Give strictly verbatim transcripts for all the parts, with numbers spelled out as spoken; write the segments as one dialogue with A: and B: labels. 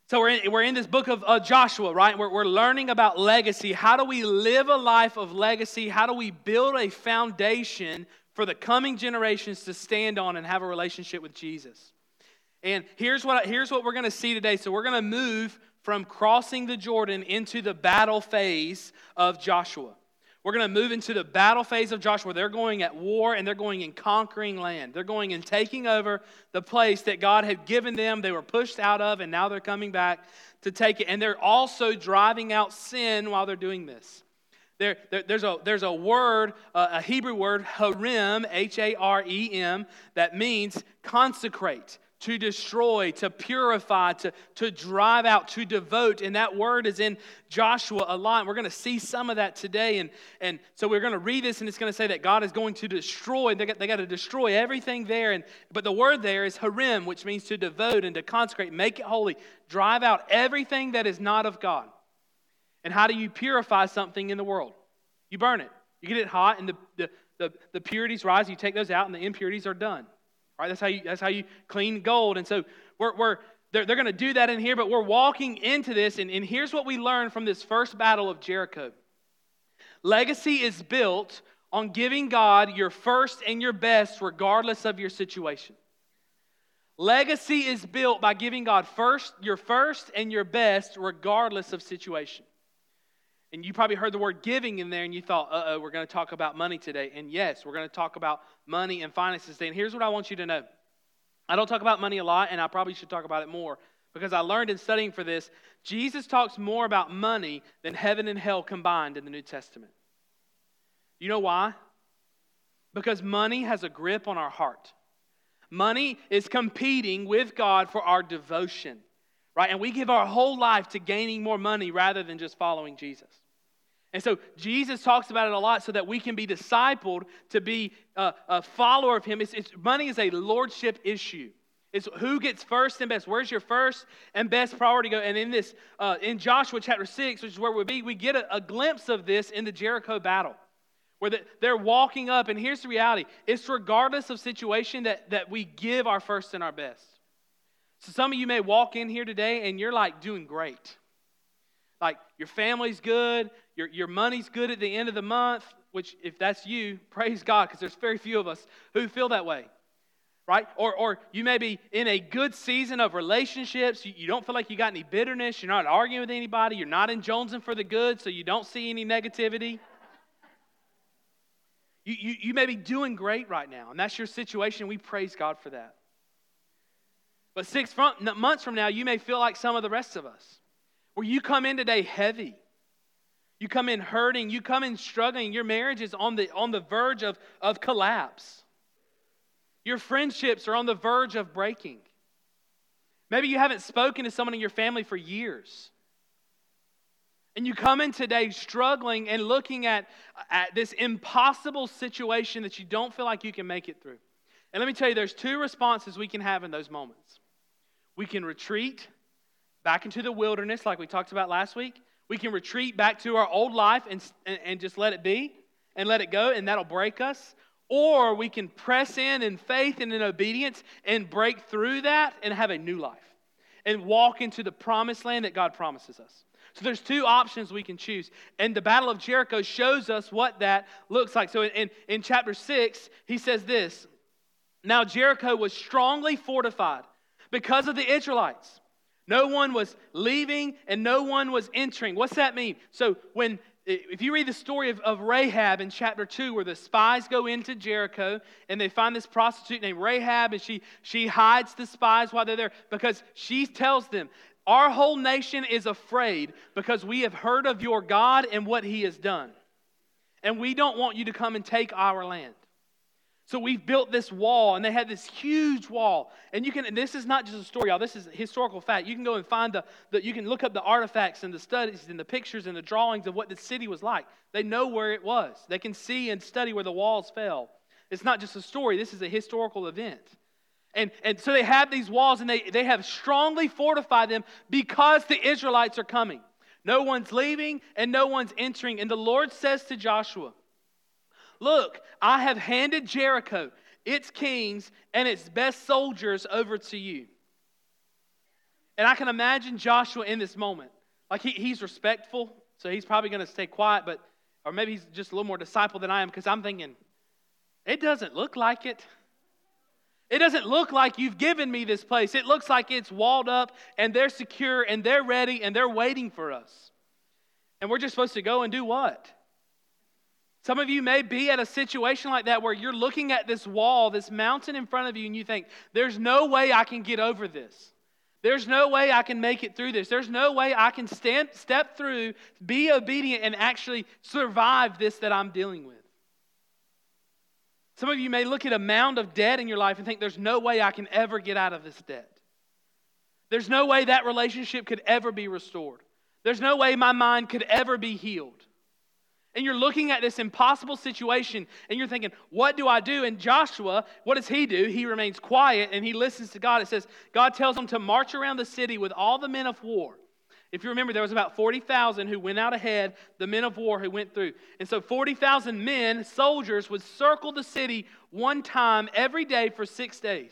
A: So we're in, we're in this book of uh, Joshua, right? We're, we're learning about legacy. How do we live a life of legacy? How do we build a foundation for the coming generations to stand on and have a relationship with Jesus? And here's what, here's what we're going to see today. So we're going to move from crossing the Jordan into the battle phase of Joshua. We're going to move into the battle phase of Joshua. They're going at war and they're going in conquering land. They're going and taking over the place that God had given them. They were pushed out of and now they're coming back to take it. And they're also driving out sin while they're doing this. There, there, there's, a, there's a word, uh, a Hebrew word, harem, H A R E M, that means consecrate, to destroy, to purify, to, to drive out, to devote. And that word is in Joshua a lot. We're going to see some of that today. And, and so we're going to read this, and it's going to say that God is going to destroy. They got, they got to destroy everything there. And But the word there is harem, which means to devote and to consecrate, make it holy. Drive out everything that is not of God. And how do you purify something in the world? You burn it. You get it hot, and the, the, the, the purities rise. You take those out, and the impurities are done. Right, that's how you that's how you clean gold. And so we're we're they're, they're going to do that in here, but we're walking into this, and, and here's what we learned from this first battle of Jericho. Legacy is built on giving God your first and your best regardless of your situation. Legacy is built by giving God first your first and your best regardless of situation. And you probably heard the word giving in there and you thought, uh-oh, we're going to talk about money today. And yes, we're going to talk about money and finances today. And here's what I want you to know. I don't talk about money a lot, and I probably should talk about it more because I learned in studying for this, Jesus talks more about money than heaven and hell combined in the New Testament. You know why? Because money has a grip on our heart. Money is competing with God for our devotion. Right? And we give our whole life to gaining more money rather than just following Jesus. And so Jesus talks about it a lot so that we can be discipled to be a, a follower of Him. It's, it's, money is a lordship issue. It's who gets first and best. Where's your first and best priority go? And in this, uh, in Joshua chapter six, which is where we'll be, we get a, a glimpse of this in the Jericho battle. Where the, they're walking up, and here's the reality. It's regardless of situation that, that we give our first and our best. So some of you may walk in here today and you're like doing great. Like your family's good, your, your money's good at the end of the month, which if that's you, praise God, because there's very few of us who feel that way. Right? Or or you may be in a good season of relationships. You, you don't feel like you got any bitterness. You're not arguing with anybody. You're not in jonesing for the good, so you don't see any negativity. You, you, you may be doing great right now, and that's your situation. We praise God for that. But six months from now, you may feel like some of the rest of us, where you come in today heavy. You come in hurting. You come in struggling. Your marriage is on the, on the verge of, of collapse. Your friendships are on the verge of breaking. Maybe you haven't spoken to someone in your family for years. And you come in today struggling and looking at, at this impossible situation that you don't feel like you can make it through. And let me tell you, there's two responses we can have in those moments. We can retreat back into the wilderness like we talked about last week. We can retreat back to our old life and, and, and just let it be and let it go, and that'll break us. Or we can press in in faith and in obedience and break through that and have a new life and walk into the promised land that God promises us. So there's two options we can choose. And the Battle of Jericho shows us what that looks like. So in, in, in chapter six, he says this, "Now Jericho was strongly fortified because of the Israelites. No one was leaving and no one was entering." What's that mean? So when, if you read the story of, of Rahab in chapter two, where the spies go into Jericho and they find this prostitute named Rahab, and she, she hides the spies while they're there because she tells them, "Our whole nation is afraid because we have heard of your God and what He has done. And we don't want you to come and take our land. So we've built this wall," and they had this huge wall. And you can, and this is not just a story, y'all. This is a historical fact. You can go and find the, the, you can look up the artifacts and the studies and the pictures and the drawings of what the city was like. They know where it was. They can see and study where the walls fell. It's not just a story. This is a historical event. And, and so they have these walls, and they, they have strongly fortified them because the Israelites are coming. No one's leaving and no one's entering. And the Lord says to Joshua, "Look, I have handed Jericho, its kings, and its best soldiers over to you. And I can imagine Joshua in this moment. Like he, he's respectful, so he's probably going to stay quiet, but or maybe he's just a little more disciple than I am, because I'm thinking, it doesn't look like it. It doesn't look like you've given me this place. It looks like it's walled up and they're secure and they're ready and they're waiting for us. And we're just supposed to go and do what? Some of you may be at a situation like that where you're looking at this wall, this mountain in front of you, and you think, there's no way I can get over this. There's no way I can make it through this. There's no way I can stand, step through, be obedient, and actually survive this that I'm dealing with. Some of you may look at a mound of debt in your life and think, there's no way I can ever get out of this debt. There's no way that relationship could ever be restored. There's no way my mind could ever be healed. And you're looking at this impossible situation and you're thinking, what do I do? And Joshua, what does he do? He remains quiet and he listens to God. It says, God tells him to march around the city with all the men of war. If you remember, there was about forty thousand who went out ahead, the men of war who went through. And so forty thousand men, soldiers, would circle the city one time every day for six days.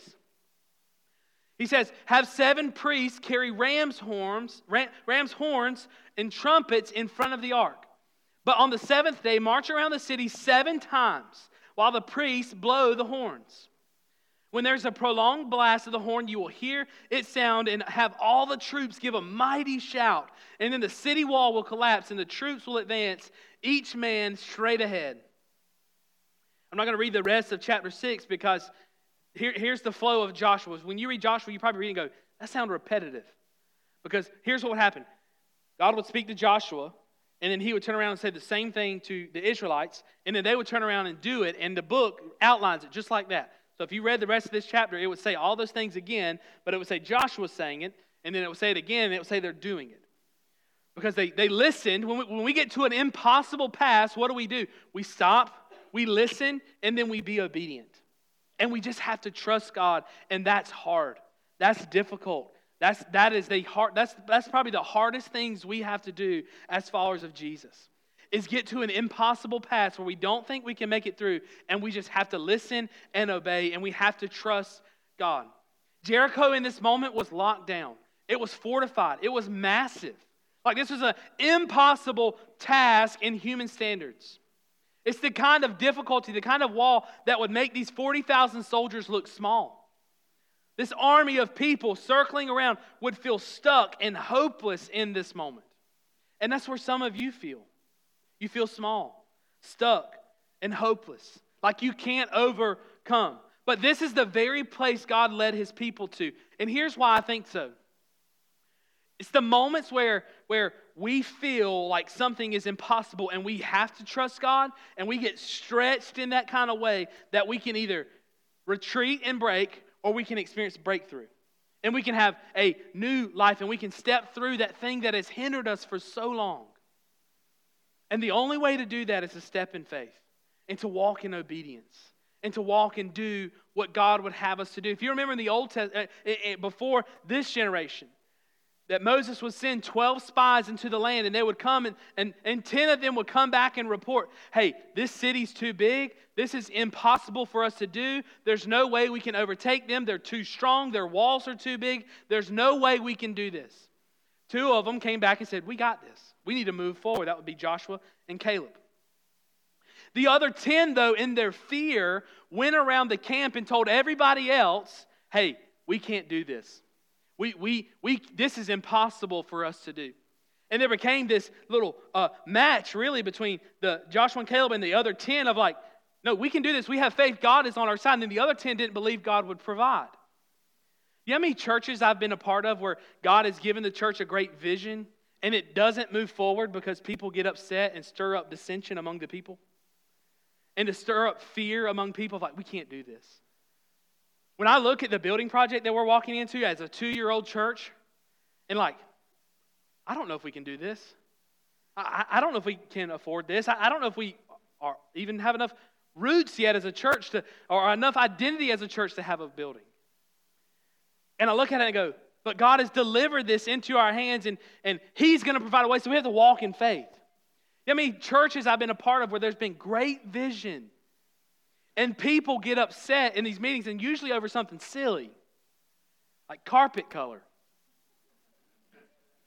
A: He says, have seven priests carry ram's horns, ram, ram's horns and trumpets in front of the ark. But on the seventh day, march around the city seven times while the priests blow the horns. When there's a prolonged blast of the horn, you will hear it sound and have all the troops give a mighty shout. And then the city wall will collapse and the troops will advance, each man straight ahead. I'm not going to read the rest of chapter six because here, here's the flow of Joshua. When you read Joshua, you probably read and go, that sounds repetitive. Because here's what would happen. God would speak to Joshua, and then he would turn around and say the same thing to the Israelites, and then they would turn around and do it, and the book outlines it just like that. So if you read the rest of this chapter, it would say all those things again, but it would say Joshua saying it, and then it would say it again, and it would say they're doing it. Because they, they listened. When we, when we get to an impossible pass, what do we do? We stop, we listen, and then we be obedient. And we just have to trust God, and that's hard. That's difficult. That's, that is the hard, that's, that's probably the hardest things we have to do as followers of Jesus. Is get to an impossible pass where we don't think we can make it through, and we just have to listen and obey, and we have to trust God. Jericho in this moment was locked down. It was fortified. It was massive. Like this was an impossible task in human standards. It's the kind of difficulty, the kind of wall that would make these forty thousand soldiers look small. This army of people circling around would feel stuck and hopeless in this moment. And that's where some of you feel. You feel small, stuck, and hopeless, like you can't overcome. But this is the very place God led his people to. And here's why I think so. It's the moments where, where we feel like something is impossible and we have to trust God, and we get stretched in that kind of way that we can either retreat and break, or we can experience breakthrough. And we can have a new life, and we can step through that thing that has hindered us for so long. And the only way to do that is to step in faith and to walk in obedience and to walk and do what God would have us to do. If you remember in the Old Testament, before this generation, that Moses would send twelve spies into the land, and they would come and, and, and ten of them would come back and report, hey, this city's too big. This is impossible for us to do. There's no way we can overtake them. They're too strong. Their walls are too big. There's no way we can do this. Two of them came back and said, we got this. We need to move forward. That would be Joshua and Caleb. The other ten, though, in their fear, went around the camp and told everybody else, hey, we can't do this. We, we, we, this is impossible for us to do. And there became this little uh, match, really, between the Joshua and Caleb and the other ten of like, no, we can do this. We have faith. God is on our side. And then the other ten didn't believe God would provide. You know how many churches I've been a part of where God has given the church a great vision, and it doesn't move forward because people get upset and stir up dissension among the people? And to stir up fear among people, like, we can't do this. When I look at the building project that we're walking into as a two-year-old church, and like, I don't know if we can do this. I, I don't know if we can afford this. I, I don't know if we are even have enough roots yet as a church to, or enough identity as a church to have a building. And I look at it and go, but God has delivered this into our hands, and, and He's going to provide a way, so we have to walk in faith. You know how many churches I've been a part of where there's been great vision, and people get upset in these meetings, and usually over something silly, like carpet color.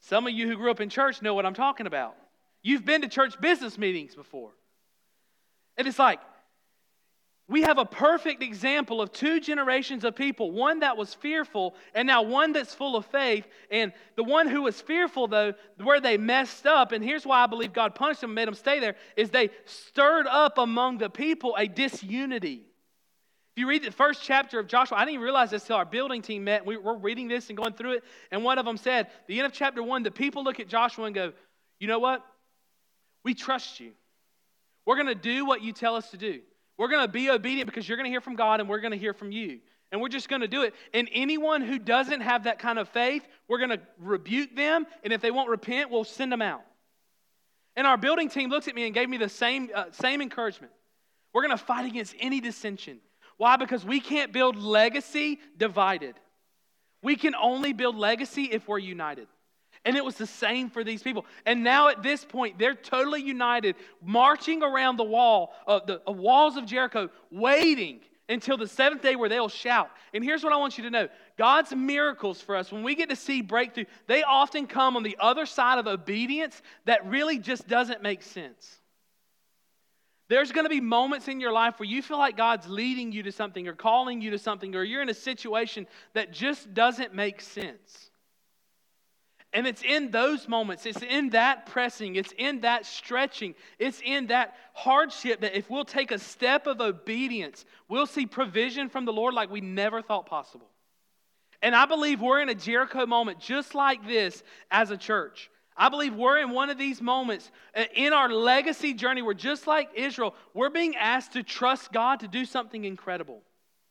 A: Some of you who grew up in church know what I'm talking about. You've been to church business meetings before. And it's like, we have a perfect example of two generations of people, one that was fearful and now one that's full of faith. And the one who was fearful, though, where they messed up, and here's why I believe God punished them and made them stay there, is they stirred up among the people a disunity. If you read the first chapter of Joshua, I didn't even realize this until our building team met. We were reading this and going through it, and one of them said, the end of chapter one, the people look at Joshua and go, you know what? We trust you. We're going to do what you tell us to do. We're going to be obedient because you're going to hear from God and we're going to hear from you. And we're just going to do it. And anyone who doesn't have that kind of faith, we're going to rebuke them. And if they won't repent, we'll send them out. And our building team looked at me and gave me the same, uh, same encouragement. We're going to fight against any dissension. Why? Because we can't build legacy divided. We can only build legacy if we're united. And it was the same for these people. And now at this point, they're totally united, marching around the wall, uh, the uh, walls of Jericho, waiting until the seventh day where they'll shout. And here's what I want you to know. God's miracles for us, when we get to see breakthrough, they often come on the other side of obedience that really just doesn't make sense. There's going to be moments in your life where you feel like God's leading you to something or calling you to something, or you're in a situation that just doesn't make sense. And it's in those moments, it's in that pressing, it's in that stretching, it's in that hardship that if we'll take a step of obedience, we'll see provision from the Lord like we never thought possible. And I believe we're in a Jericho moment just like this as a church. I believe we're in one of these moments in our legacy journey where, just like Israel, we're being asked to trust God to do something incredible.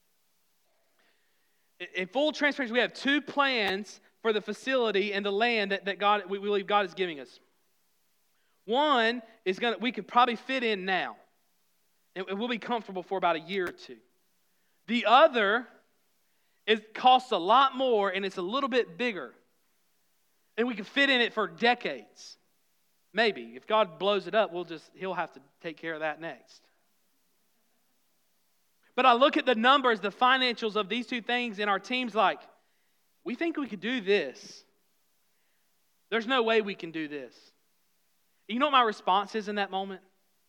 A: In full transparency, we have two plans for the facility and the land that, that God, we believe God is giving us. One is going to, we could probably fit in now. And we'll be comfortable for about a year or two. The other, it costs a lot more and it's a little bit bigger. And we can fit in it for decades. Maybe. If God blows it up, we'll just, he'll have to take care of that next. But I look at the numbers, the financials of these two things, and our team's like, we think we could do this. There's no way we can do this. You know what my response is in that moment?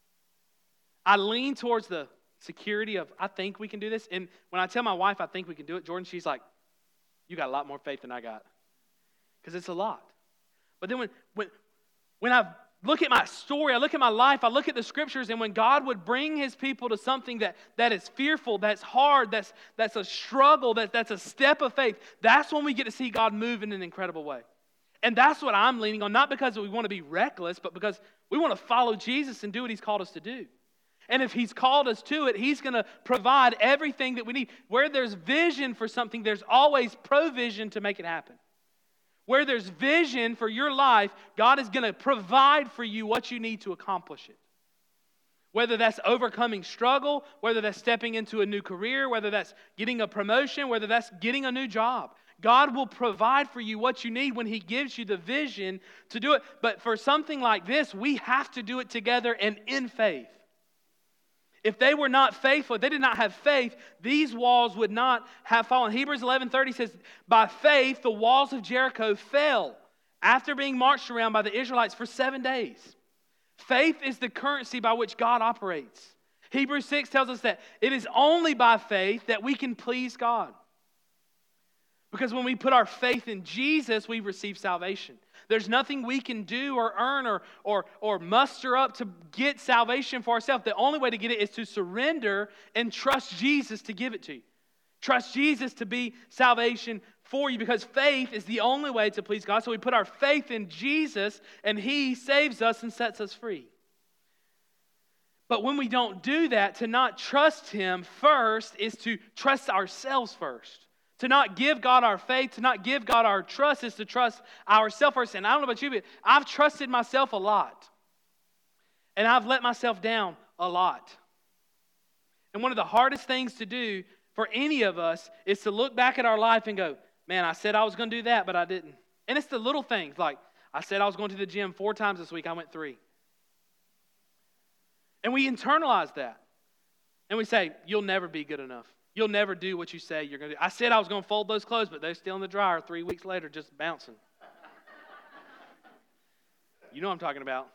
A: I lean towards the security of, I think we can do this. And when I tell my wife I think we can do it, Jordan, she's like, you got a lot more faith than I got. Because it's a lot. But then when, when, when I look at my story, I look at my life, I look at the scriptures, and when God would bring his people to something that, that is fearful, that's hard, that's, that's a struggle, that, that's a step of faith, that's when we get to see God move in an incredible way. And that's what I'm leaning on, not because we want to be reckless, but because we want to follow Jesus and do what he's called us to do. And if he's called us to it, he's going to provide everything that we need. Where there's vision for something, there's always provision to make it happen. Where there's vision for your life, God is going to provide for you what you need to accomplish it. Whether that's overcoming struggle, whether that's stepping into a new career, whether that's getting a promotion, whether that's getting a new job. God will provide for you what you need when he gives you the vision to do it. But for something like this, we have to do it together and in faith. If they were not faithful, if they did not have faith, these walls would not have fallen. Hebrews eleven thirty says, by faith the walls of Jericho fell after being marched around by the Israelites for seven days. Faith is the currency by which God operates. Hebrews six tells us that it is only by faith that we can please God. Because when we put our faith in Jesus, we receive salvation. There's nothing we can do or earn or, or, or muster up to get salvation for ourselves. The only way to get it is to surrender and trust Jesus to give it to you. Trust Jesus to be salvation for you, because faith is the only way to please God. So we put our faith in Jesus and he saves us and sets us free. But when we don't do that, to not trust him first is to trust ourselves first. To not give God our faith, to not give God our trust is to trust ourselves first. And I don't know about you, but I've trusted myself a lot. And I've let myself down a lot. And one of the hardest things to do for any of us is to look back at our life and go, man, I said I was going to do that, but I didn't. And it's the little things, like I said I was going to the gym four times this week, I went three. And we internalize that. And we say, you'll never be good enough. You'll never do what you say you're going to do. I said I was going to fold those clothes, but they're still in the dryer three weeks later just bouncing. You know what I'm talking about.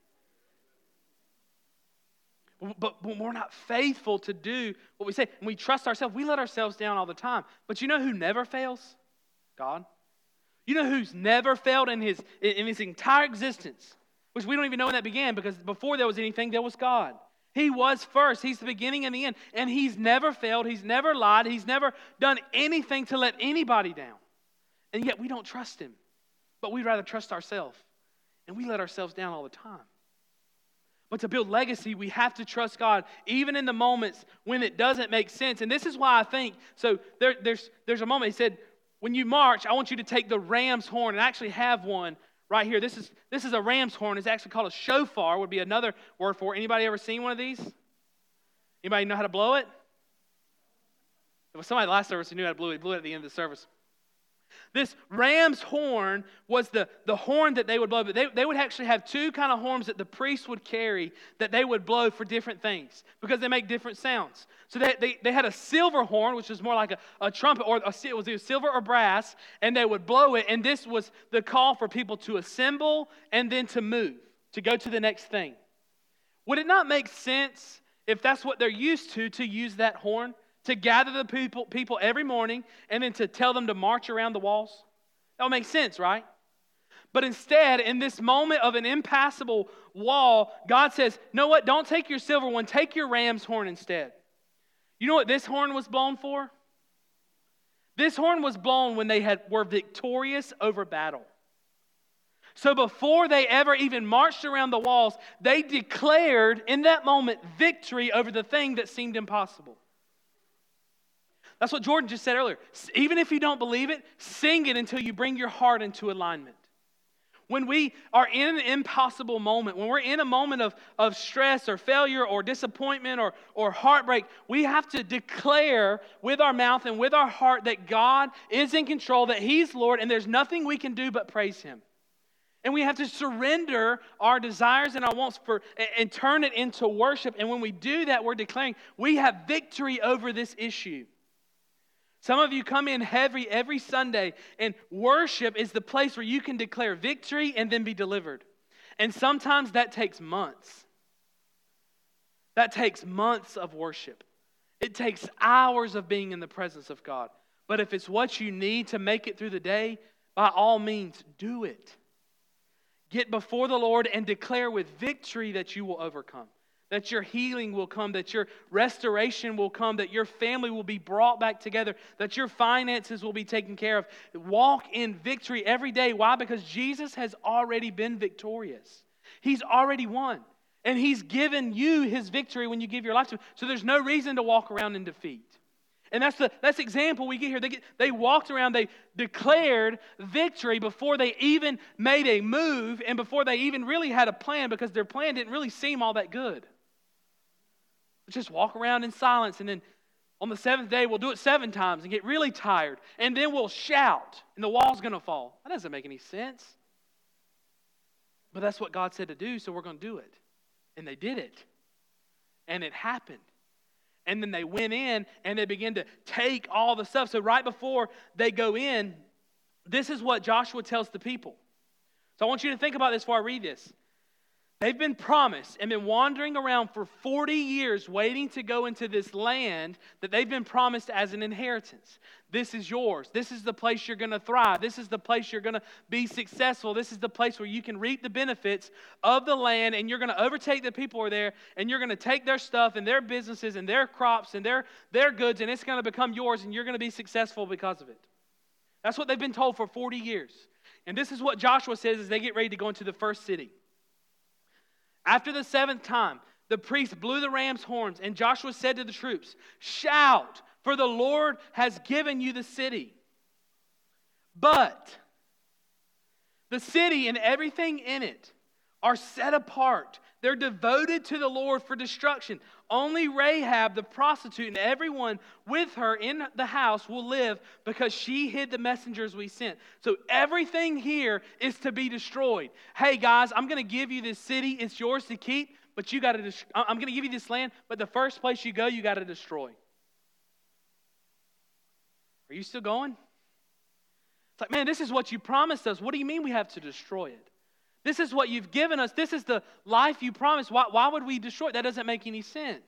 A: But when we're not faithful to do what we say, and we trust ourselves, we let ourselves down all the time. But you know who never fails? God. You know who's never failed in his, in his entire existence? Which we don't even know when that began, because before there was anything, there was God. He was first. He's the beginning and the end. And he's never failed. He's never lied. He's never done anything to let anybody down. And yet we don't trust him. But we'd rather trust ourselves. And we let ourselves down all the time. But to build legacy, we have to trust God, even in the moments when it doesn't make sense. And this is why I think, so there, there's, there's a moment, he said, when you march, I want you to take the ram's horn, and I actually have one right here. This is, this is a ram's horn. It's actually called a shofar, would be another word for it. Anybody ever seen one of these? Anybody know how to blow it? There was somebody last service who knew how to blow it. He blew it at the end of the service. This ram's horn was the, the horn that they would blow, but they, they would actually have two kind of horns that the priests would carry that they would blow for different things because they make different sounds. So they, they, they had a silver horn, which was more like a, a trumpet, or a, it was either silver or brass, and they would blow it, and this was the call for people to assemble and then to move, to go to the next thing. Would it not make sense, if that's what they're used to, to use that horn? To gather the people, people every morning and then to tell them to march around the walls? That would make sense, right? But instead, in this moment of an impassable wall, God says, know what? Don't take your silver one. Take your ram's horn instead. You know what this horn was blown for? This horn was blown when they had were victorious over battle. So before they ever even marched around the walls, they declared in that moment victory over the thing that seemed impossible. That's what Jordan just said earlier. Even if you don't believe it, sing it until you bring your heart into alignment. When we are in an impossible moment, when we're in a moment of, of stress or failure or disappointment or, or heartbreak, we have to declare with our mouth and with our heart that God is in control, that He's Lord, and there's nothing we can do but praise Him. And we have to surrender our desires and our wants for, and, and turn it into worship. And when we do that, we're declaring we have victory over this issue. Some of you come in heavy every Sunday, and worship is the place where you can declare victory and then be delivered. And sometimes that takes months. That takes months of worship. It takes hours of being in the presence of God. But if it's what you need to make it through the day, by all means, do it. Get before the Lord and declare with victory that you will overcome. That your healing will come, that your restoration will come, that your family will be brought back together, that your finances will be taken care of. Walk in victory every day. Why? Because Jesus has already been victorious. He's already won. And He's given you His victory when you give your life to Him. So there's no reason to walk around in defeat. And that's the that's the example we get here. They, get, they walked around, they declared victory before they even made a move and before they even really had a plan, because their plan didn't really seem all that good. Just walk around in silence, and then on the seventh day, we'll do it seven times and get really tired, and then we'll shout, and the wall's going to fall. That doesn't make any sense. But that's what God said to do, so we're going to do it. And they did it. And it happened. And then they went in, and they began to take all the stuff. So right before they go in, this is what Joshua tells the people. So I want you to think about this before I read this. They've been promised and been wandering around for forty years waiting to go into this land that they've been promised as an inheritance. This is yours. This is the place you're going to thrive. This is the place you're going to be successful. This is the place where you can reap the benefits of the land, and you're going to overtake the people who are there, and you're going to take their stuff and their businesses and their crops and their, their goods, and it's going to become yours, and you're going to be successful because of it. That's what they've been told for forty years. And this is what Joshua says as they get ready to go into the first city. After the seventh time, the priest blew the ram's horns, and Joshua said to the troops, "Shout, for the Lord has given you the city." But the city and everything in it are set apart. They're devoted to the Lord for destruction. Only Rahab, the prostitute, and everyone with her in the house will live, because she hid the messengers we sent. So everything here is to be destroyed. Hey guys, I'm going to give you this city. It's yours to keep, but you got to. Dest- I'm going to give you this land, but the first place you go, you got to destroy. Are you still going? It's like, man, this is what you promised us. What do you mean we have to destroy it? This is what you've given us. This is the life you promised. Why, why would we destroy it? That doesn't make any sense.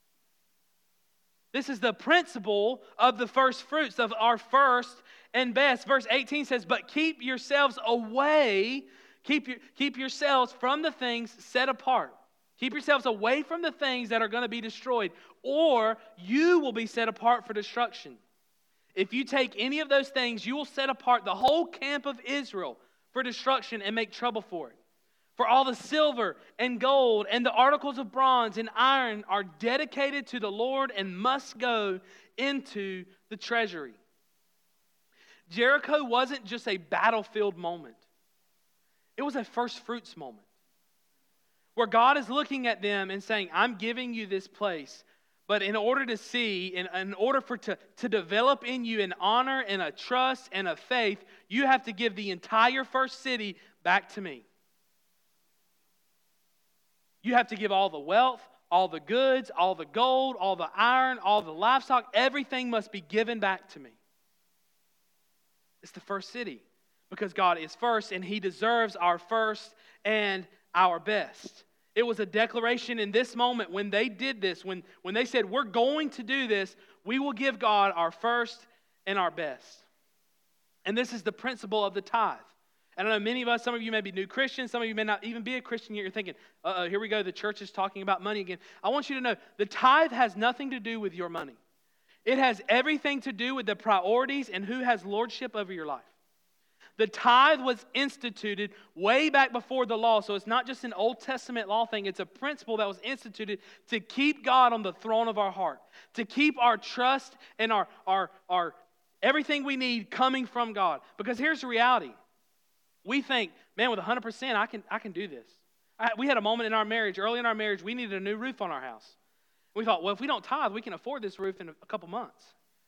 A: This is the principle of the first fruits, of our first and best. Verse eighteen says, but keep yourselves away, keep, your, keep yourselves from the things set apart. Keep yourselves away from the things that are going to be destroyed, or you will be set apart for destruction. If you take any of those things, you will set apart the whole camp of Israel for destruction and make trouble for it. For all the silver and gold and the articles of bronze and iron are dedicated to the Lord and must go into the treasury. Jericho wasn't just a battlefield moment. It was a first fruits moment, where God is looking at them and saying, I'm giving you this place, but in order to see, in, in order for to, to develop in you an honor and a trust and a faith, you have to give the entire first city back to me. You have to give all the wealth, all the goods, all the gold, all the iron, all the livestock. Everything must be given back to me. It's the first city because God is first and He deserves our first and our best. It was a declaration in this moment when they did this, when, when they said, we're going to do this, we will give God our first and our best. And this is the principle of the tithe. I don't know, many of us, some of you may be new Christians, some of you may not even be a Christian yet. You're thinking, uh-oh, here we go, the church is talking about money again. I want you to know, the tithe has nothing to do with your money. It has everything to do with the priorities and who has lordship over your life. The tithe was instituted way back before the law, so it's not just an Old Testament law thing. It's a principle that was instituted to keep God on the throne of our heart, to keep our trust and our, our, our everything we need coming from God. Because here's the reality. We think, man, with one hundred percent, I can, I can do this. I, we had a moment in our marriage, early in our marriage, we needed a new roof on our house. We thought, well, if we don't tithe, we can afford this roof in a, a couple months.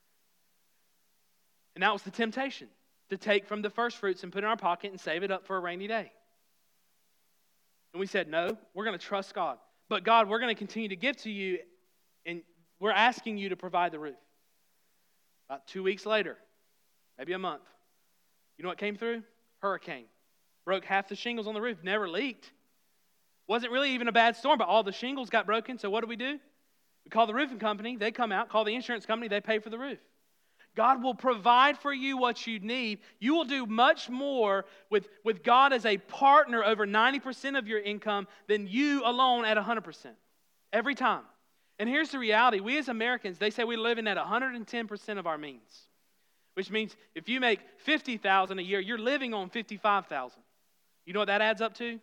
A: And that was the temptation, to take from the first fruits and put it in our pocket and save it up for a rainy day. And we said, no, we're going to trust God. But God, we're going to continue to give to you, and we're asking you to provide the roof. About two weeks later, maybe a month, you know what came through? Hurricane. Broke half the shingles on the roof. Never leaked. Wasn't really even a bad storm, but all the shingles got broken. So what do we do? We call the roofing company. They come out. Call the insurance company. They pay for the roof. God will provide for you what you need. You will do much more with, with God as a partner over ninety percent of your income than you alone at one hundred percent. Every time. And here's the reality. We as Americans, they say we live in at one hundred ten percent of our means. Which means if you make fifty thousand dollars a year, you're living on fifty-five thousand dollars. You know what that adds up to?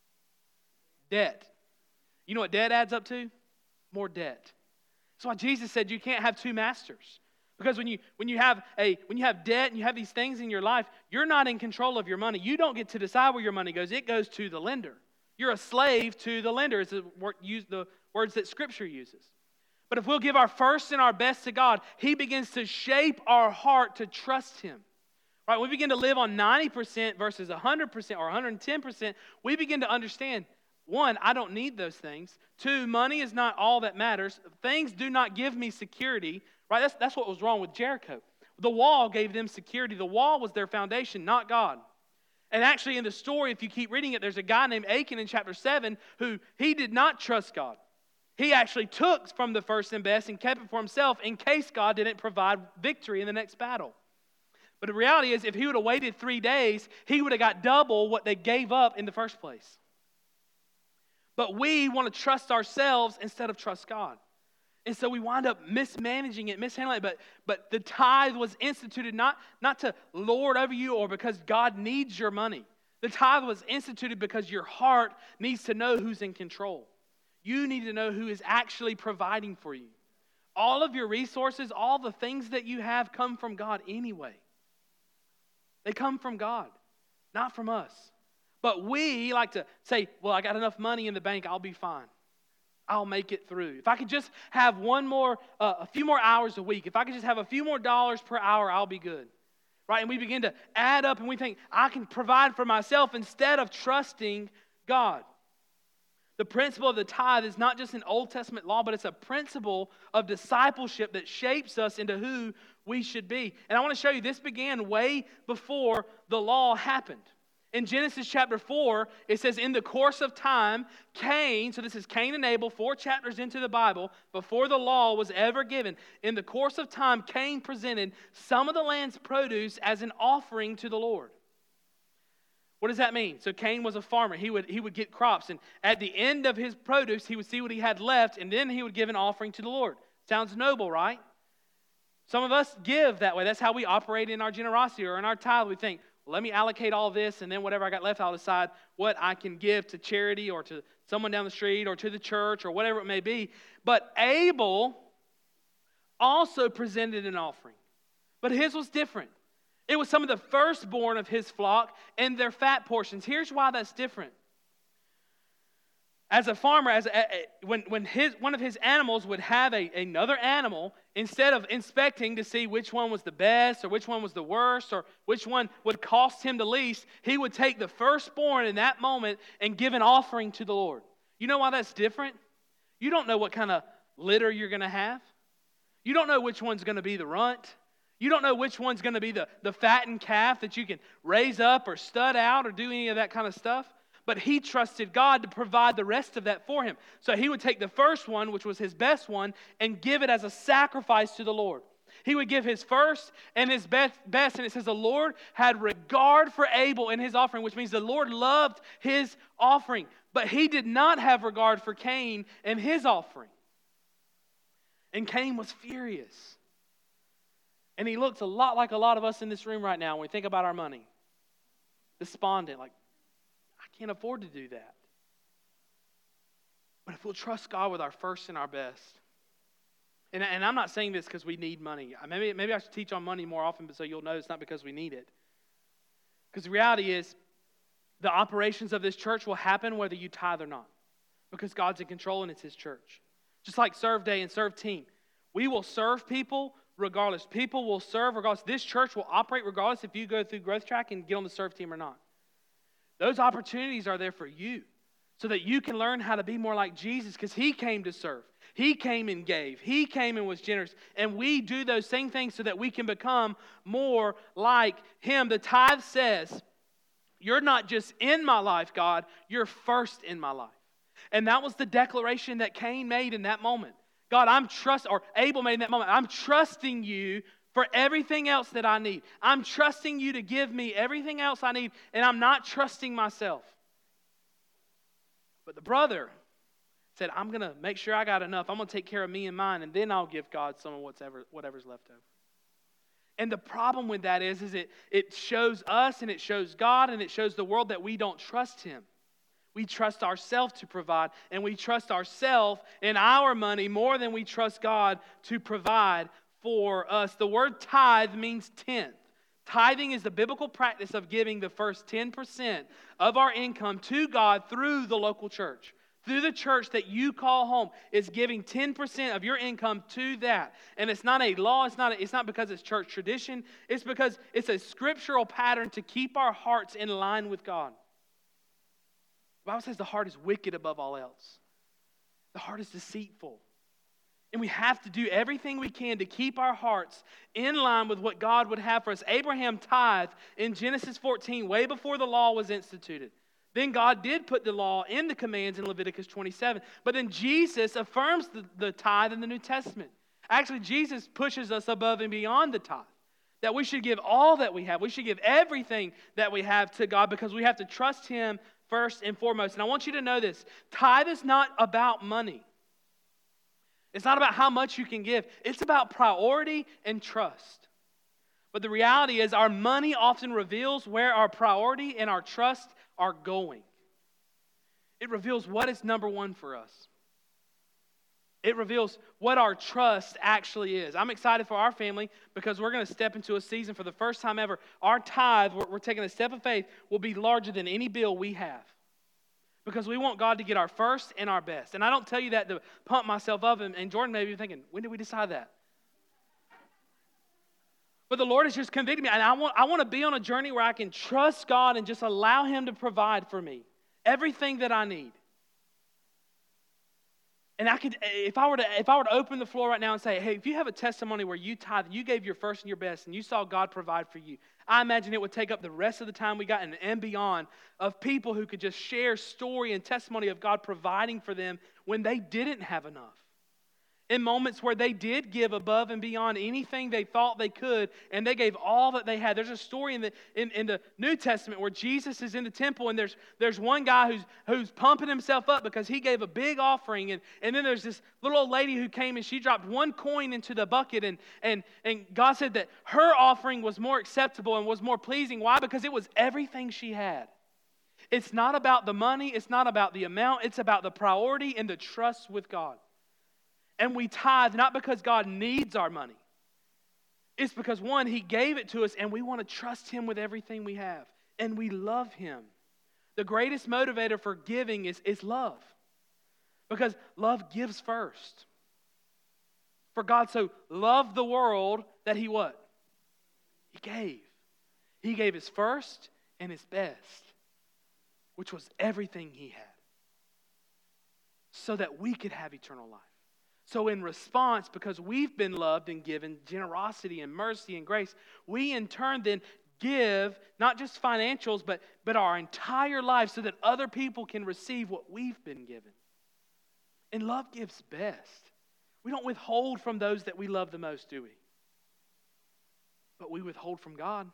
A: Debt. You know what debt adds up to? More debt. That's why Jesus said you can't have two masters. Because when you when you have a when you have debt and you have these things in your life, you're not in control of your money. You don't get to decide where your money goes. It goes to the lender. You're a slave to the lender. It's the, use the words that Scripture uses. But if we'll give our first and our best to God, He begins to shape our heart to trust Him. Right? When we begin to live on ninety percent versus one hundred percent or one hundred ten percent, we begin to understand, one, I don't need those things. Two, money is not all that matters. Things do not give me security. Right? That's, that's what was wrong with Jericho. The wall gave them security. The wall was their foundation, not God. And actually in the story, if you keep reading it, there's a guy named Achan in chapter seven who he did not trust God. He actually took from the first and best and kept it for himself in case God didn't provide victory in the next battle. But the reality is, if he would have waited three days, he would have got double what they gave up in the first place. But we want to trust ourselves instead of trust God. And so we wind up mismanaging it, mishandling it. But, but the tithe was instituted not, not to lord over you or because God needs your money. The tithe was instituted because your heart needs to know who's in control. You need to know who is actually providing for you. All of your resources, all the things that you have come from God anyway. They come from God, not from us. But we like to say, well, I got enough money in the bank, I'll be fine. I'll make it through. If I could just have one more, uh, a few more hours a week, if I could just have a few more dollars per hour, I'll be good. Right? And we begin to add up and we think, I can provide for myself instead of trusting God. The principle of the tithe is not just an Old Testament law, but it's a principle of discipleship that shapes us into who we should be. And I want to show you this began way before the law happened. In Genesis chapter four, it says, in the course of time, Cain, so this is Cain and Abel, four chapters into the Bible, before the law was ever given. In the course of time, Cain presented some of the land's produce as an offering to the Lord. What does that mean? So Cain was a farmer. He would, he would get crops, and at the end of his produce, he would see what he had left, and then he would give an offering to the Lord. Sounds noble, right? Some of us give that way. That's how we operate in our generosity or in our tithe. We think, well, let me allocate all this, and then whatever I got left, I'll decide what I can give to charity or to someone down the street or to the church or whatever it may be. But Abel also presented an offering, but his was different. It was some of the firstborn of his flock and their fat portions. Here's why that's different. As a farmer, as a, when, when his, one of his animals would have a, another animal, instead of inspecting to see which one was the best or which one was the worst or which one would cost him the least, he would take the firstborn in that moment and give an offering to the Lord. You know why that's different? You don't know what kind of litter you're going to have. You don't know which one's going to be the runt. You don't know which one's going to be the, the fattened calf that you can raise up or stud out or do any of that kind of stuff. But he trusted God to provide the rest of that for him. So he would take the first one, which was his best one, and give it as a sacrifice to the Lord. He would give his first and his best, best, and it says the Lord had regard for Abel in his offering, which means the Lord loved his offering. But he did not have regard for Cain and his offering. And Cain was furious. And he looks a lot like a lot of us in this room right now when we think about our money. Despondent, like, I can't afford to do that. But if we'll trust God with our first and our best, and, and I'm not saying this because we need money. Maybe, maybe I should teach on money more often so you'll know it's not because we need it. Because the reality is, the operations of this church will happen whether you tithe or not. Because God's in control and it's His church. Just like Serve Day and Serve Team. We will serve people regardless. People will serve regardless. This church will operate regardless if you go through Growth Track and get on the Serve Team or not. Those opportunities are there for you so that you can learn how to be more like Jesus because He came to serve. He came and gave. He came and was generous. And we do those same things so that we can become more like Him. The tithe says, you're not just in my life, God, you're first in my life. And that was the declaration that Cain made in that moment. God, I'm trust, or Abel made in that moment, I'm trusting you for everything else that I need. I'm trusting you to give me everything else I need, and I'm not trusting myself. But the brother said, I'm going to make sure I got enough. I'm going to take care of me and mine, and then I'll give God some of whatever, whatever's left over. And the problem with that is, is it, it shows us, and it shows God, and it shows the world that we don't trust Him. We trust ourselves to provide, and we trust ourselves and our money more than we trust God to provide for us. The word tithe means tenth. Tithing is the biblical practice of giving the first ten percent of our income to God through the local church. Through the church that you call home, is giving ten percent of your income to that. And it's not a law, it's not, a, it's not because it's church tradition, it's because it's a scriptural pattern to keep our hearts in line with God. The Bible says the heart is wicked above all else. The heart is deceitful. And we have to do everything we can to keep our hearts in line with what God would have for us. Abraham tithed in Genesis fourteen, way before the law was instituted. Then God did put the law in the commands in Leviticus twenty-seven. But then Jesus affirms the, the tithe in the New Testament. Actually, Jesus pushes us above and beyond the tithe. That we should give all that we have. We should give everything that we have to God because we have to trust Him first and foremost. And I want you to know this. Tithe is not about money. It's not about how much you can give. It's about priority and trust. But the reality is our money often reveals where our priority and our trust are going. It reveals what is number one for us. It reveals what our trust actually is. I'm excited for our family because we're going to step into a season for the first time ever. Our tithe, we're, we're taking a step of faith, will be larger than any bill we have. Because we want God to get our first and our best. And I don't tell you that to pump myself up. And, and Jordan may be thinking, when did we decide that? But the Lord has just convicted me. And I want, I want to be on a journey where I can trust God and just allow Him to provide for me everything that I need. And I could, if I were to, if I were to open the floor right now and say, hey, if you have a testimony where you tithe, you gave your first and your best, and you saw God provide for you, I imagine it would take up the rest of the time we got and, and beyond of people who could just share story and testimony of God providing for them when they didn't have enough. In moments where they did give above and beyond anything they thought they could, and they gave all that they had. There's a story in the in, in the New Testament where Jesus is in the temple, and there's there's one guy who's who's pumping himself up because he gave a big offering, and, and then there's this little old lady who came and she dropped one coin into the bucket, and and and God said that her offering was more acceptable and was more pleasing. Why? Because it was everything she had. It's not about the money, it's not about the amount, it's about the priority and the trust with God. And we tithe not because God needs our money. It's because, one, He gave it to us and we want to trust Him with everything we have. And we love Him. The greatest motivator for giving is, is love. Because love gives first. For God so loved the world that He what? He gave. He gave His first and His best, which was everything He had, so that we could have eternal life. So in response, because we've been loved and given generosity and mercy and grace, we in turn then give not just financials, but, but our entire life so that other people can receive what we've been given. And love gives best. We don't withhold from those that we love the most, do we? But we withhold from God.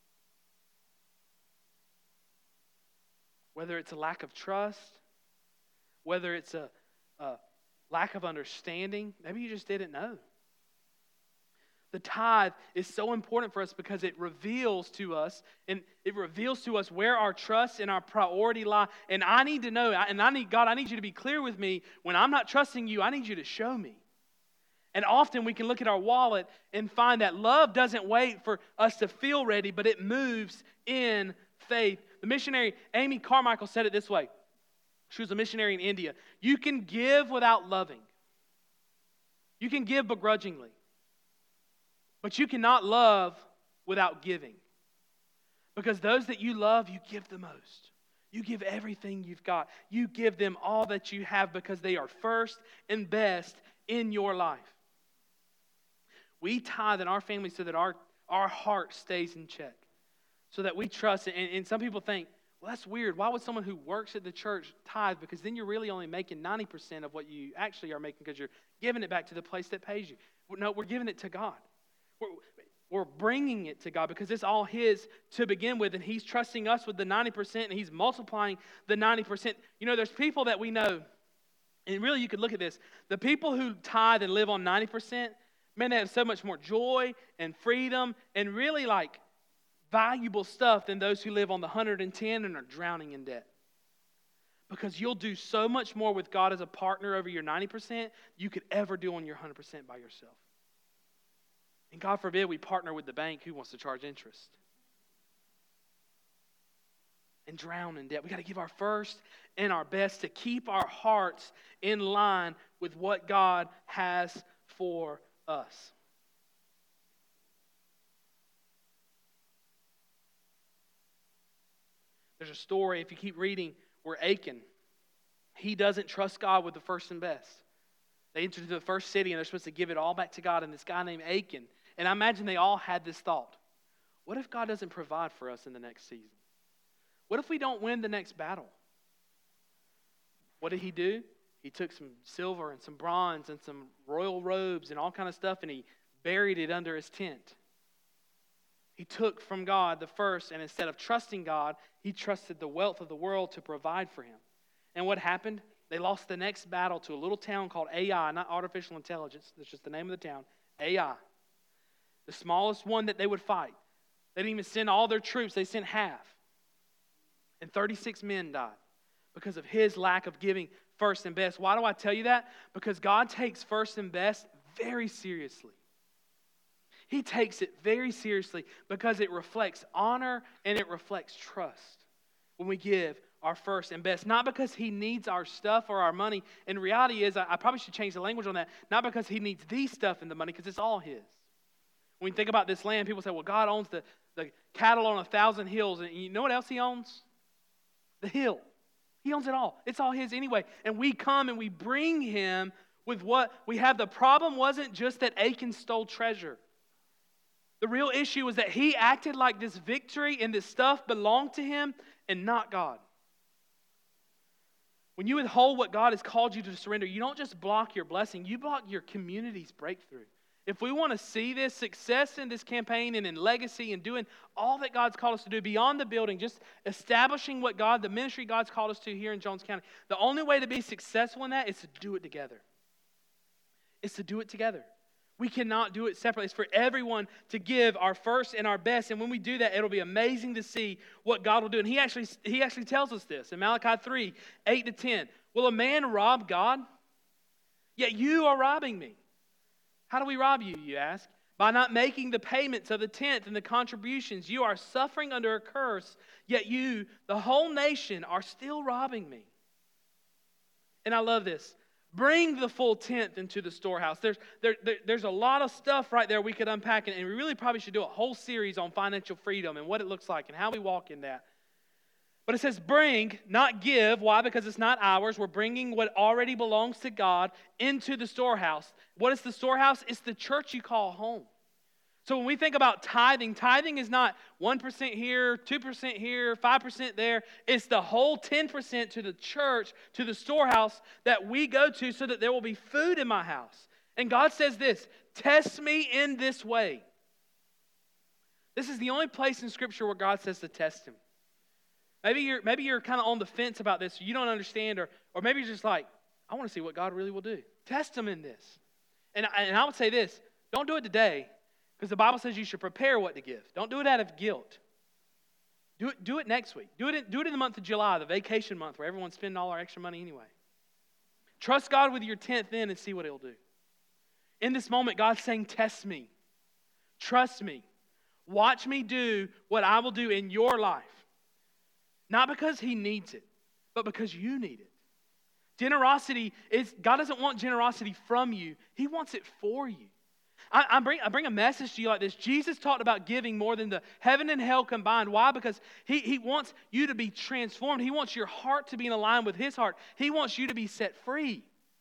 A: Whether it's a lack of trust, whether it's a, a lack of understanding. Maybe you just didn't know. The tithe is so important for us because it reveals to us, and it reveals to us where our trust and our priority lie. And I need to know, and I need, God, I need you to be clear with me. When I'm not trusting you, I need you to show me. And often we can look at our wallet and find that love doesn't wait for us to feel ready, but it moves in faith. The missionary Amy Carmichael said it this way. She was a missionary in India. You can give without loving. You can give begrudgingly. But you cannot love without giving. Because those that you love, you give the most. You give everything you've got. You give them all that you have because they are first and best in your life. We tithe in our family so that our, our heart stays in check. So that we trust. And, and some people think, well, that's weird. Why would someone who works at the church tithe? Because then you're really only making ninety percent of what you actually are making because you're giving it back to the place that pays you. No, we're giving it to God. We're, we're bringing it to God because it's all His to begin with, and He's trusting us with the ninety percent, and He's multiplying the ninety percent. You know, there's people that we know, and really you could look at this. The people who tithe and live on ninety percent, man, they have so much more joy and freedom and really like valuable stuff than those who live on the one hundred ten and are drowning in debt. Because you'll do so much more with God as a partner over your ninety percent you could ever do on your one hundred percent by yourself. And God forbid we partner with the bank who wants to charge interest. And drown in debt. We got to give our first and our best to keep our hearts in line with what God has for us. There's a story, if you keep reading, where Achan, he doesn't trust God with the first and best. They enter into the first city and they're supposed to give it all back to God. And this guy named Achan, and I imagine they all had this thought. What if God doesn't provide for us in the next season? What if we don't win the next battle? What did he do? He took some silver and some bronze and some royal robes and all kind of stuff, and he buried it under his tent. He took from God the first, and instead of trusting God, he trusted the wealth of the world to provide for him. And what happened? They lost the next battle to a little town called Ai, not artificial intelligence. That's just the name of the town. Ai. The smallest one that they would fight. They didn't even send all their troops. They sent half. And thirty-six men died because of his lack of giving first and best. Why do I tell you that? Because God takes first and best very seriously. He takes it very seriously because it reflects honor and it reflects trust when we give our first and best. Not because he needs our stuff or our money. And the reality is, I probably should change the language on that. Not because he needs the stuff and the money, because it's all his. When you think about this land, people say, well, God owns the, the cattle on a thousand hills. And you know what else he owns? The hill. He owns it all. It's all his anyway. And we come and we bring him with what we have. The problem wasn't just that Achan stole treasure. The real issue was that he acted like this victory and this stuff belonged to him and not God. When you withhold what God has called you to surrender, you don't just block your blessing, you block your community's breakthrough. If we want to see this success in this campaign and in legacy and doing all that God's called us to do beyond the building, just establishing what God, the ministry God's called us to here in Jones County, the only way to be successful in that is to do it together. It's to do it together. We cannot do it separately. It's for everyone to give our first and our best. And when we do that, it'll be amazing to see what God will do. And he actually, he actually tells us this in Malachi three, eight to ten. Will a man rob God? Yet you are robbing me. How do we rob you, you ask? By not making the payments of the tenth and the contributions. You are suffering under a curse, yet you, the whole nation, are still robbing me. And I love this. Bring the full tenth into the storehouse. There's, there, there, there's a lot of stuff right there we could unpack, and we really probably should do a whole series on financial freedom and what it looks like and how we walk in that. But it says bring, not give. Why? Because it's not ours. We're bringing what already belongs to God into the storehouse. What is the storehouse? It's the church you call home. So when we think about tithing, tithing is not one percent here, two percent here, five percent there. It's the whole ten percent to the church, to the storehouse that we go to so that there will be food in my house. And God says this, test me in this way. This is the only place in Scripture where God says to test him. Maybe you're, maybe you're kind of on the fence about this, or you don't understand, or, or maybe you're just like, I want to see what God really will do. Test him in this. And, and I would say this, don't do it today. Because the Bible says you should prepare what to give. Don't do it out of guilt. Do it, do it next week. Do it, in, do it in the month of July, the vacation month where everyone's spending all our extra money anyway. Trust God with your tenth in and see what he'll do. In this moment, God's saying, test me. Trust me. Watch me do what I will do in your life. Not because he needs it, but because you need it. Generosity is, God doesn't want generosity from you. He wants it for you. I, I, bring, I bring a message to you like this. Jesus talked about giving more than the heaven and hell combined. Why? Because he, he wants you to be transformed. He wants your heart to be in line with his heart. He wants you to be set free.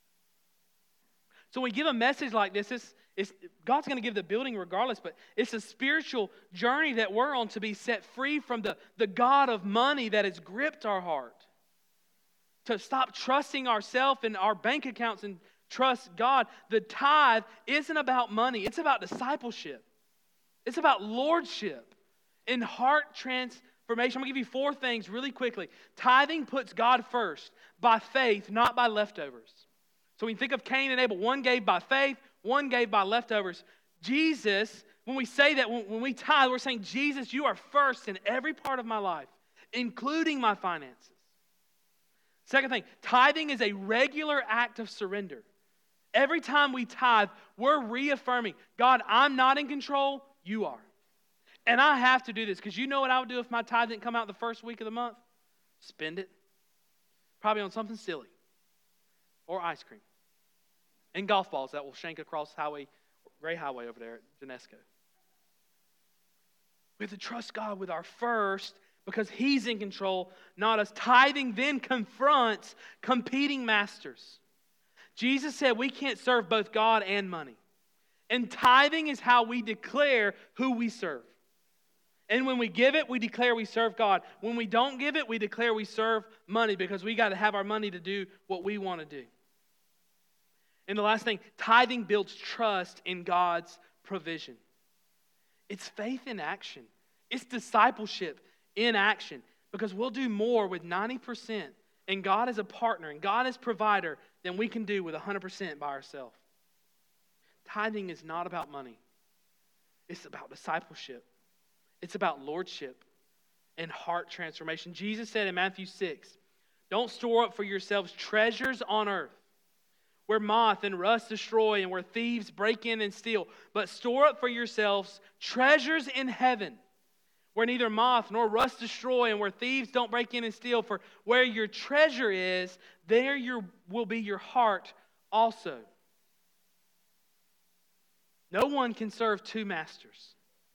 A: So when we give a message like this, it's, it's, God's going to give the building regardless, but it's a spiritual journey that we're on to be set free from the, the God of money that has gripped our heart. To stop trusting ourselves and our bank accounts and trust God. The tithe isn't about money. It's about discipleship. It's about lordship and heart transformation. I'm going to give you four things really quickly. Tithing puts God first by faith, not by leftovers. So when you think of Cain and Abel, one gave by faith, one gave by leftovers. Jesus, when we say that, when, when we tithe, we're saying, Jesus, you are first in every part of my life, including my finances. Second thing, tithing is a regular act of surrender. Every time we tithe, we're reaffirming, God, I'm not in control, you are. And I have to do this, because you know what I would do if my tithe didn't come out the first week of the month? Spend it. Probably on something silly. Or ice cream. And golf balls that will shank across highway, Gray Highway over there at Genesco. We have to trust God with our first, because he's in control, not us. Tithing then confronts competing masters. Jesus said we can't serve both God and money. And tithing is how we declare who we serve. And when we give it, we declare we serve God. When we don't give it, we declare we serve money, because we got to have our money to do what we want to do. And the last thing, tithing builds trust in God's provision. It's faith in action. It's discipleship in action, because we'll do more with ninety percent, and God is a partner, and God is provider, than we can do with one hundred percent by ourselves. Tithing is not about money. It's about discipleship. It's about lordship and heart transformation. Jesus said in Matthew six, don't store up for yourselves treasures on earth, where moth and rust destroy and where thieves break in and steal, but store up for yourselves treasures in heaven, where neither moth nor rust destroy and where thieves don't break in and steal. For where your treasure is, there your, will be your heart also. No one can serve two masters,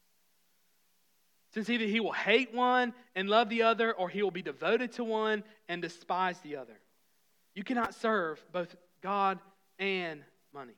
A: since either he will hate one and love the other, or he will be devoted to one and despise the other. You cannot serve both God and money.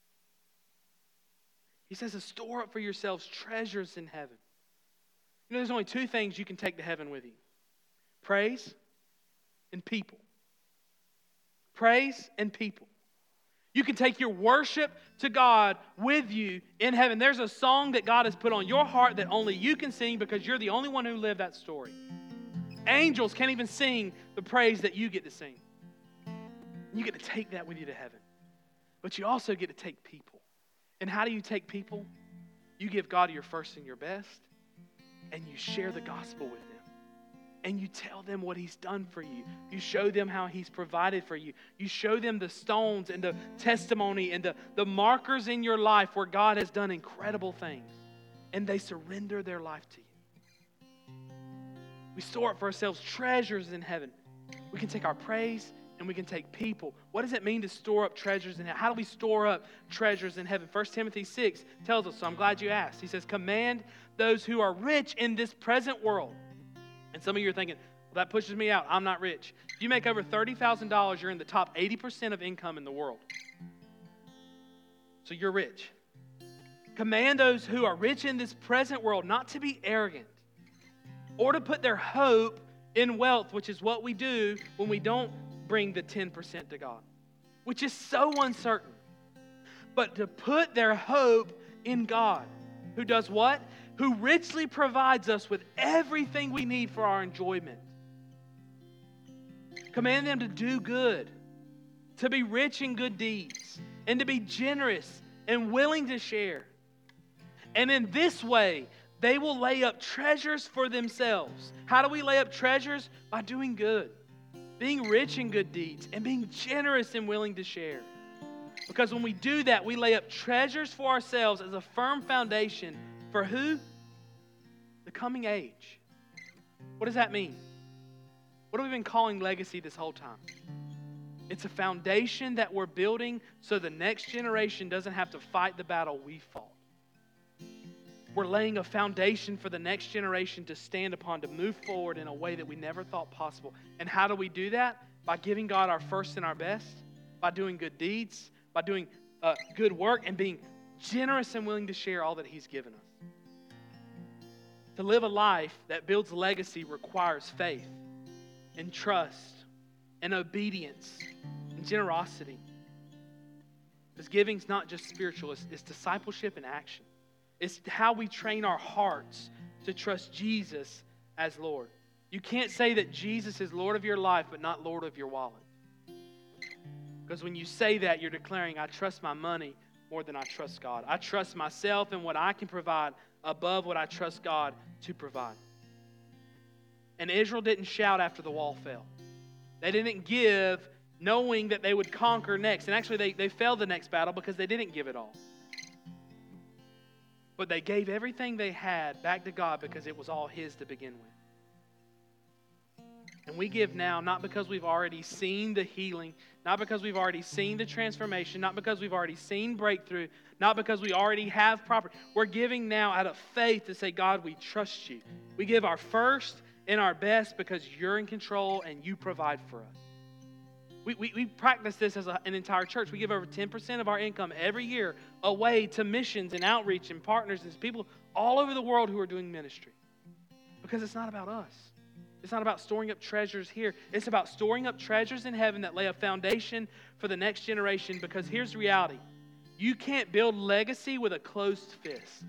A: He says to store up for yourselves treasures in heaven. You know, there's only two things you can take to heaven with you. Praise and people. Praise and people. You can take your worship to God with you in heaven. There's a song that God has put on your heart that only you can sing because you're the only one who lived that story. Angels can't even sing the praise that you get to sing. You get to take that with you to heaven. But you also get to take people. And how do you take people? You give God your first and your best, and you share the gospel with them. And you tell them what He's done for you. You show them how He's provided for you. You show them the stones and the testimony and the, the markers in your life where God has done incredible things. And they surrender their life to you. We store up for ourselves treasures in heaven. We can take our praise and we can take people. What does it mean to store up treasures in heaven? How do we store up treasures in heaven? First Timothy six tells us, so I'm glad you asked. He says, command those who are rich in this present world. And some of you are thinking, well, that pushes me out. I'm not rich. If you make over thirty thousand dollars, you're in the top eighty percent of income in the world. So you're rich. Command those who are rich in this present world not to be arrogant or to put their hope in wealth, which is what we do when we don't bring the ten percent to God, which is so uncertain. But to put their hope in God, who does what? Who richly provides us with everything we need for our enjoyment. Command them to do good, to be rich in good deeds, and to be generous and willing to share. And in this way, they will lay up treasures for themselves. How do we lay up treasures? By doing good, being rich in good deeds, and being generous and willing to share. Because when we do that, we lay up treasures for ourselves as a firm foundation for who? The coming age. What does that mean? What have we been calling legacy this whole time? It's a foundation that we're building so the next generation doesn't have to fight the battle we fought. We're laying a foundation for the next generation to stand upon, to move forward in a way that we never thought possible. And how do we do that? By giving God our first and our best, by doing good deeds, by doing uh, good work, and being generous and willing to share all that He's given us. To live a life that builds legacy requires faith and trust and obedience and generosity. Because giving's not just spiritual, it's, it's discipleship in action. It's how we train our hearts to trust Jesus as Lord. You can't say that Jesus is Lord of your life, but not Lord of your wallet. Because when you say that, you're declaring, I trust my money more than I trust God. I trust myself and what I can provide above what I trust God to provide. And Israel didn't shout after the wall fell. They didn't give knowing that they would conquer next. And actually, they, they failed the next battle because they didn't give it all. But they gave everything they had back to God because it was all His to begin with. And we give now not because we've already seen the healing, not because we've already seen the transformation, not because we've already seen breakthrough, not because we already have property. We're giving now out of faith to say, God, we trust you. We give our first and our best because you're in control and you provide for us. We, we, we practice this as a, an entire church. We give over ten percent of our income every year away to missions and outreach and partners and people all over the world who are doing ministry. Because it's not about us. It's not about storing up treasures here. It's about storing up treasures in heaven that lay a foundation for the next generation. Because here's the reality. You can't build legacy with a closed fist.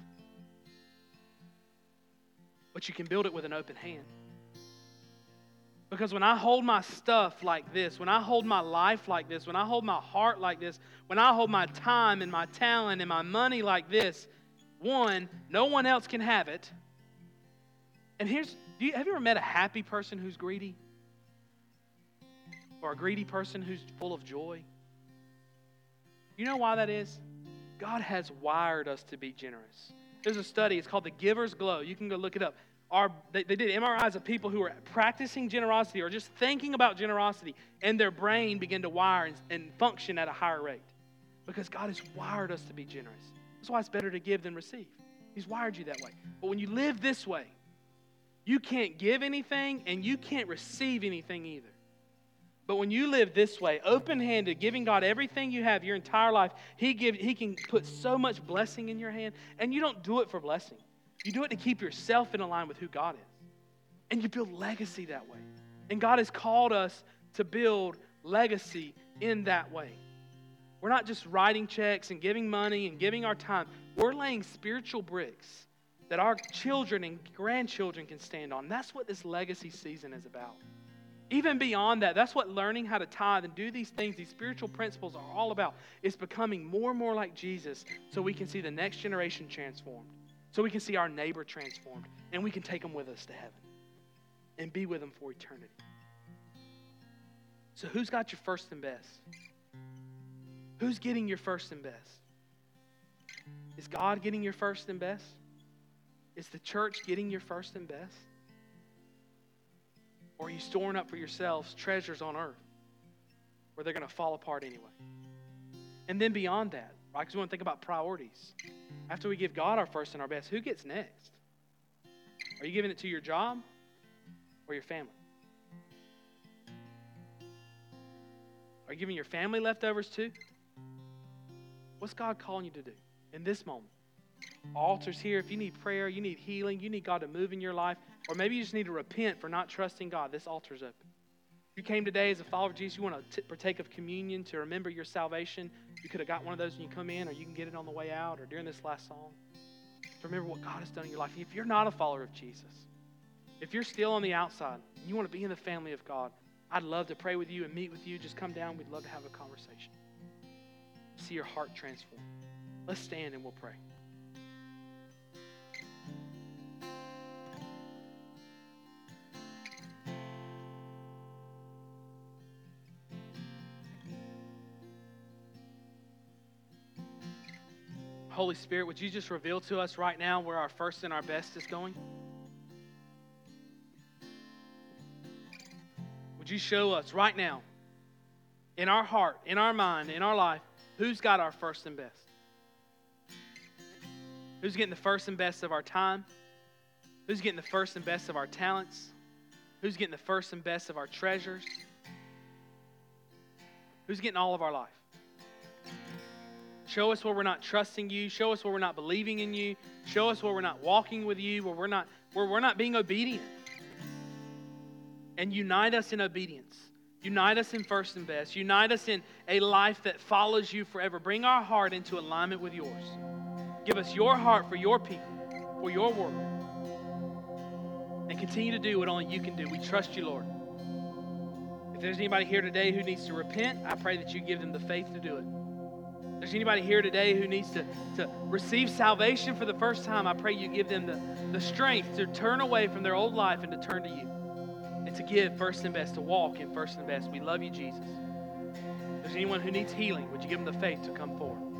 A: But you can build it with an open hand. Because when I hold my stuff like this, when I hold my life like this, when I hold my heart like this, when I hold my time and my talent and my money like this, one, no one else can have it. And here's, do you, have you ever met a happy person who's greedy? Or a greedy person who's full of joy? You know why that is? God has wired us to be generous. There's a study, it's called the Giver's Glow. You can go look it up. Our, they, they did M R Is of people who were practicing generosity or just thinking about generosity, and their brain began to wire and, and function at a higher rate. Because God has wired us to be generous. That's why it's better to give than receive. He's wired you that way. But when you live this way, you can't give anything and you can't receive anything either. But when you live this way, open-handed, giving God everything you have, your entire life, He give, He can put so much blessing in your hand, and you don't do it for blessing. You do it to keep yourself in line with who God is. And you build legacy that way. And God has called us to build legacy in that way. We're not just writing checks and giving money and giving our time. We're laying spiritual bricks that our children and grandchildren can stand on. That's what this legacy season is about. Even beyond that, that's what learning how to tithe and do these things, these spiritual principles are all about. It's becoming more and more like Jesus so we can see the next generation transformed, so we can see our neighbor transformed, and we can take them with us to heaven and be with them for eternity. So who's got your first and best? Who's getting your first and best? Is God getting your first and best? Is the church getting your first and best? Or are you storing up for yourselves treasures on earth where they're going to fall apart anyway? And then beyond that, right? Because we want to think about priorities. After we give God our first and our best, who gets next? Are you giving it to your job or your family? Are you giving your family leftovers too? What's God calling you to do in this moment? Altars here. If you need prayer, you need healing, you need God to move in your life, or maybe you just need to repent for not trusting God, this altar's open. If you came today as a follower of Jesus, you want to t- partake of communion to remember your salvation, you could have got one of those when you come in, or you can get it on the way out or during this last song. To remember what God has done in your life. If you're not a follower of Jesus, if you're still on the outside, and you want to be in the family of God, I'd love to pray with you and meet with you. Just come down. We'd love to have a conversation. See your heart transform. Let's stand and we'll pray. Holy Spirit, would you just reveal to us right now where our first and our best is going? Would you show us right now, in our heart, in our mind, in our life, who's got our first and best? Who's getting the first and best of our time? Who's getting the first and best of our talents? Who's getting the first and best of our treasures? Who's getting all of our life? Show us where we're not trusting you. Show us where we're not believing in you. Show us where we're not walking with you, where we're not, where we're not being obedient. And unite us in obedience. Unite us in first and best. Unite us in a life that follows you forever. Bring our heart into alignment with yours. Give us your heart for your people, for your work. And continue to do what only you can do. We trust you, Lord. If there's anybody here today who needs to repent, I pray that you give them the faith to do it. If there's anybody here today who needs to, to receive salvation for the first time, I pray you give them the, the strength to turn away from their old life and to turn to you. And to give first and best, to walk in first and best. We love you, Jesus. If there's anyone who needs healing, would you give them the faith to come forward?